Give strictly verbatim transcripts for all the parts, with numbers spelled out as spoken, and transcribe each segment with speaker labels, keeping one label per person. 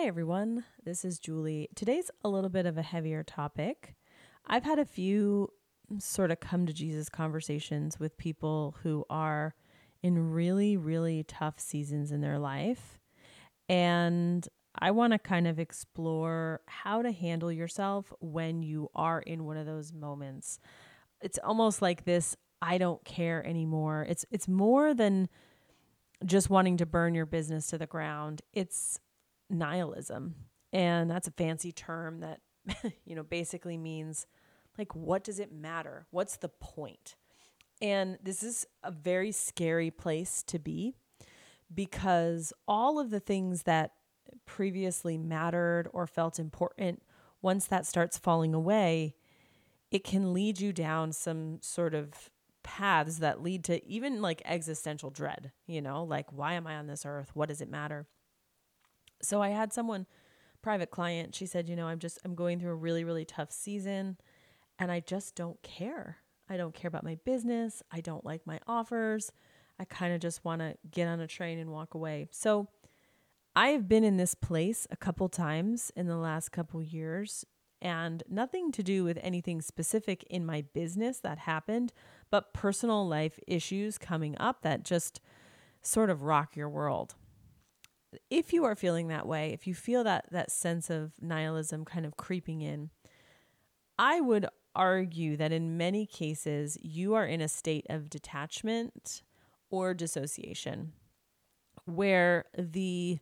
Speaker 1: Hi, everyone. This is Julie. Today's a little bit of a heavier topic. I've had a few sort of come to Jesus conversations with people who are in really, really tough seasons in their life. And I want to kind of explore how to handle yourself when you are in one of those moments. It's almost like this I don't care anymore. It's it's more than just wanting to burn your business to the ground. It's nihilism. And that's a fancy term that, you know, basically means like, what does it matter? What's the point? And this is a very scary place to be because all of the things that previously mattered or felt important, once that starts falling away, it can lead you down some sort of paths that lead to even like existential dread, you know, like, why am I on this earth? What does it matter? So I had someone, private client, she said, you know, I'm just, I'm going through a really, really tough season and I just don't care. I don't care about my business. I don't like my offers. I kind of just want to get on a train and walk away. So I have been in this place a couple times in the last couple years, and nothing to do with anything specific in my business that happened, but personal life issues coming up that just sort of rock your world. If you are feeling that way, if you feel that that sense of nihilism kind of creeping in, I would argue that in many cases you are in a state of detachment or dissociation where the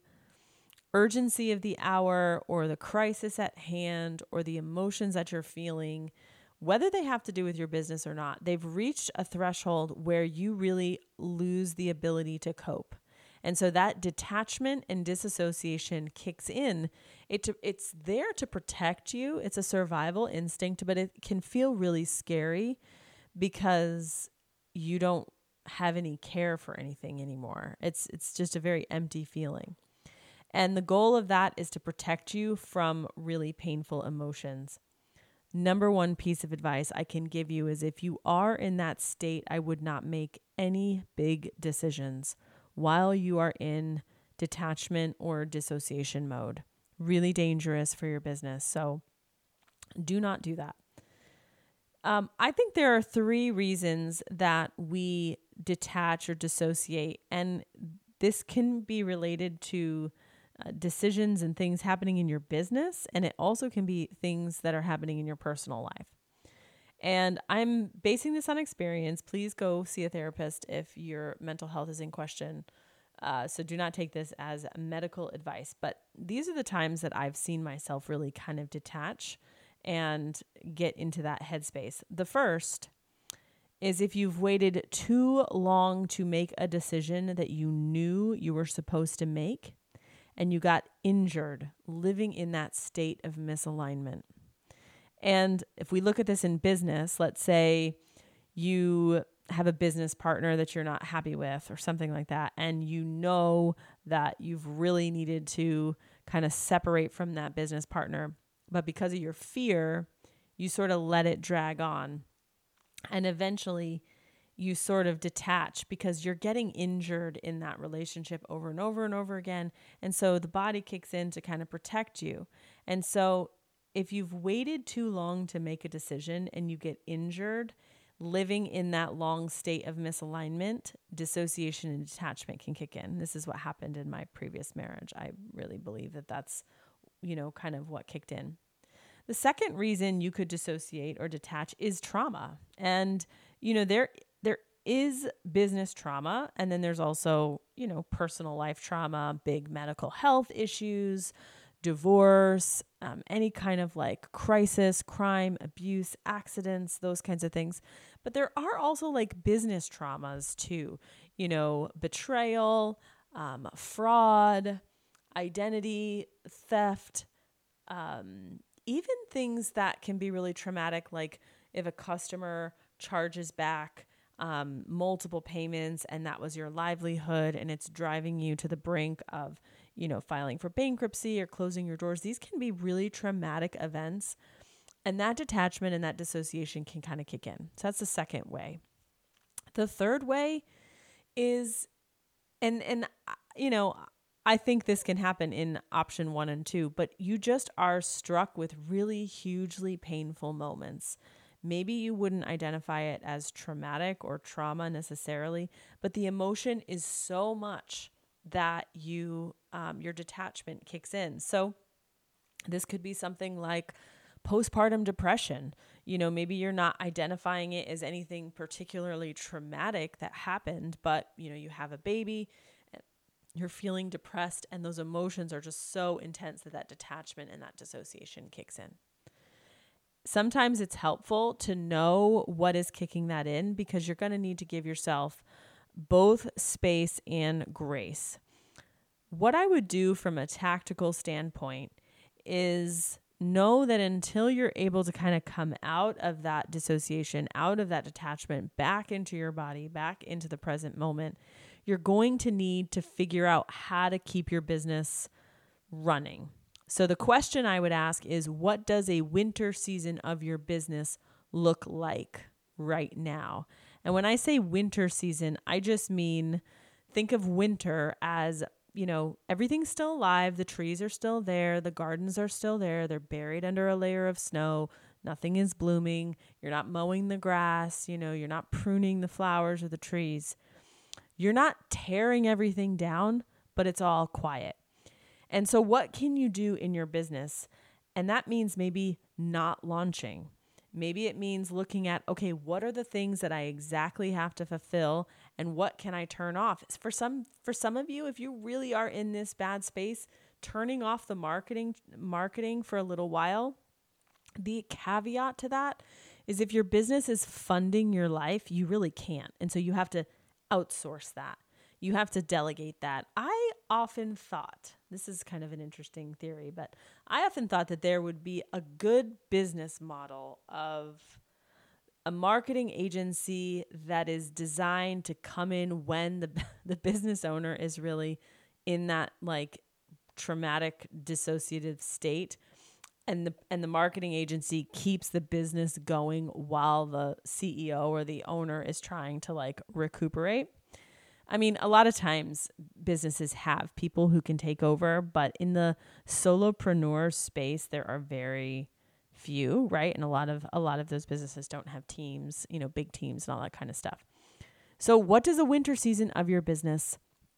Speaker 1: urgency of the hour or the crisis at hand or the emotions that you're feeling, whether they have to do with your business or not, they've reached a threshold where you really lose the ability to cope. And so that detachment and disassociation kicks in. It to, it's there to protect you. It's a survival instinct, but it can feel really scary because you don't have any care for anything anymore. It's it's just a very empty feeling. And the goal of that is to protect you from really painful emotions. Number one piece of advice I can give you is if you are in that state, I would not make any big decisions while you are in detachment or dissociation mode. Really dangerous for your business. So do not do that. Um, I think there are three reasons that we detach or dissociate, and this can be related to uh, decisions and things happening in your business, and it also can be things that are happening in your personal life. And I'm basing this on experience. Please go see a therapist if your mental health is in question. Uh, so do not take this as medical advice. But these are the times that I've seen myself really kind of detach and get into that headspace. The first is if you've waited too long to make a decision that you knew you were supposed to make and you got injured living in that state of misalignment. And if we look at this in business, let's say you have a business partner that you're not happy with or something like that, and you know that you've really needed to kind of separate from that business partner, but because of your fear, you sort of let it drag on. And eventually you sort of detach because you're getting injured in that relationship over and over and over again. And so the body kicks in to kind of protect you. And so if you've waited too long to make a decision and you get injured, living in that long state of misalignment, dissociation and detachment can kick in. This is what happened in my previous marriage. I really believe that that's, you know, kind of what kicked in. The second reason you could dissociate or detach is trauma. And, you know, there there is business trauma, and then there's also, you know, personal life trauma, big medical health issues, divorce, um, any kind of like crisis, crime, abuse, accidents, those kinds of things. But there are also like business traumas too, you know, betrayal, um, fraud, identity theft, um, even things that can be really traumatic, like if a customer charges back um, multiple payments and that was your livelihood and it's driving you to the brink of, you know, filing for bankruptcy or closing your doors. These can be really traumatic events, and that detachment and that dissociation can kind of kick in. So that's the second way. The third way is, and, and, you know, I think this can happen in option one and two, but you just are struck with really hugely painful moments. Maybe you wouldn't identify it as traumatic or trauma necessarily, but the emotion is so much that you um, your detachment kicks in. So this could be something like postpartum depression. You know, maybe you're not identifying it as anything particularly traumatic that happened, but you know, you have a baby, you're feeling depressed, and those emotions are just so intense that that detachment and that dissociation kicks in. Sometimes it's helpful to know what is kicking that in, because you're going to need to give yourself both space and grace. What I would do from a tactical standpoint is know that until you're able to kind of come out of that dissociation, out of that detachment, back into your body, back into the present moment, you're going to need to figure out how to keep your business running. So the question I would ask is, what does a winter season of your business look like right now? And when I say winter season, I just mean, think of winter as, you know, everything's still alive. The trees are still there. The gardens are still there. They're buried under a layer of snow. Nothing is blooming. You're not mowing the grass. You know, you're not pruning the flowers or the trees. You're not tearing everything down, but it's all quiet. And so what can you do in your business? And that means maybe not launching. Maybe it means looking at, okay, what are the things that I exactly have to fulfill, and what can I turn off? For some, for some of you, if you really are in this bad space, turning off the marketing, marketing for a little while, the caveat to that is if your business is funding your life, you really can't. And so you have to outsource that. You have to delegate that. I often thought, this is kind of an interesting theory, but I often thought that there would be a good business model of a marketing agency that is designed to come in when the the business owner is really in that like traumatic dissociative state, and the and the marketing agency keeps the business going while the C E O or the owner is trying to like recuperate. I mean, a lot of times businesses have people who can take over, but in the solopreneur space, there are very few, right? And a lot of a lot of those businesses don't have teams, you know, big teams and all that kind of stuff. So what does a winter season of your business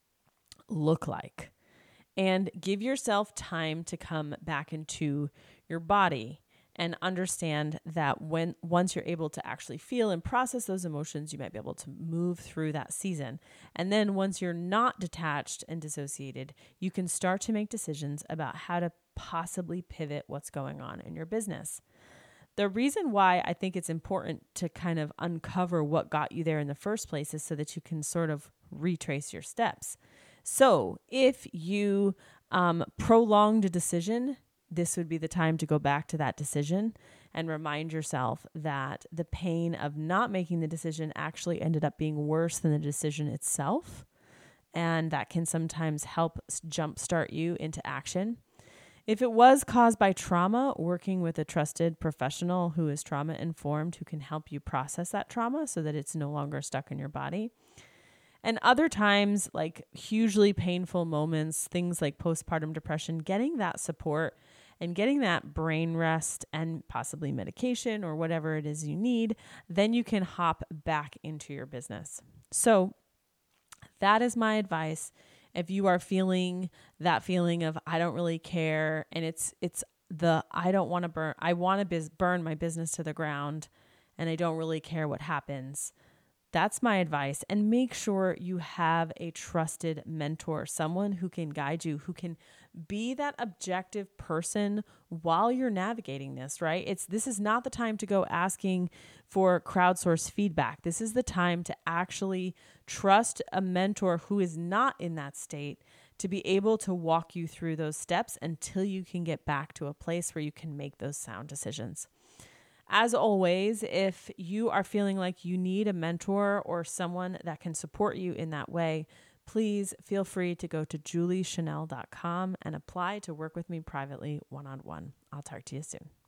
Speaker 1: look like? And give yourself time to come back into your body and understand that when once you're able to actually feel and process those emotions, you might be able to move through that season. And then once you're not detached and dissociated, you can start to make decisions about how to possibly pivot what's going on in your business. The reason why I think it's important to kind of uncover what got you there in the first place is so that you can sort of retrace your steps. So if you um, prolonged a decision, this would be the time to go back to that decision and remind yourself that the pain of not making the decision actually ended up being worse than the decision itself. And that can sometimes help jumpstart you into action. If it was caused by trauma, working with a trusted professional who is trauma informed, who can help you process that trauma so that it's no longer stuck in your body. And other times, like hugely painful moments, things like postpartum depression, getting that support and getting that brain rest and possibly medication or whatever it is you need, then you can hop back into your business. So that is my advice. If you are feeling that feeling of, I don't really care, and it's it's the, I don't want to burn, I want to biz- burn my business to the ground, and I don't really care what happens. That's my advice. And make sure you have a trusted mentor, someone who can guide you, who can be that objective person while you're navigating this, right? It's this is not the time to go asking for crowdsourced feedback. This is the time to actually trust a mentor who is not in that state to be able to walk you through those steps until you can get back to a place where you can make those sound decisions. As always, if you are feeling like you need a mentor or someone that can support you in that way, please feel free to go to julie chanel dot com and apply to work with me privately one-on-one. I'll talk to you soon.